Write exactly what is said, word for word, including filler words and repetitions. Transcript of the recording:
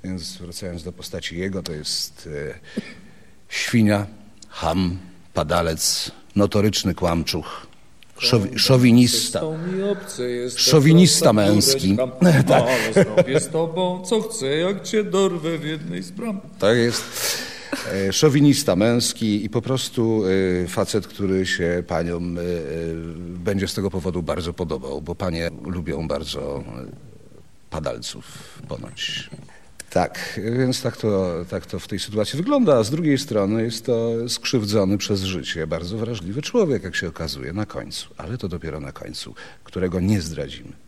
Więc wracając do postaci jego, to jest e, świnia, cham, padalec, notoryczny kłamczuch, szowi, szowinista, szowinista męski. Tak. Ale zrobię z tobą, co chcę, jak cię dorwę w jednej z bram. Tak jest. E, szowinista męski i po prostu e, facet, który się paniom e, e, będzie z tego powodu bardzo podobał, bo panie lubią bardzo padalców ponoć. Tak, więc tak to, tak to w tej sytuacji wygląda, a z drugiej strony jest to skrzywdzony przez życie, bardzo wrażliwy człowiek, jak się okazuje, na końcu, ale to dopiero na końcu, którego nie zdradzimy.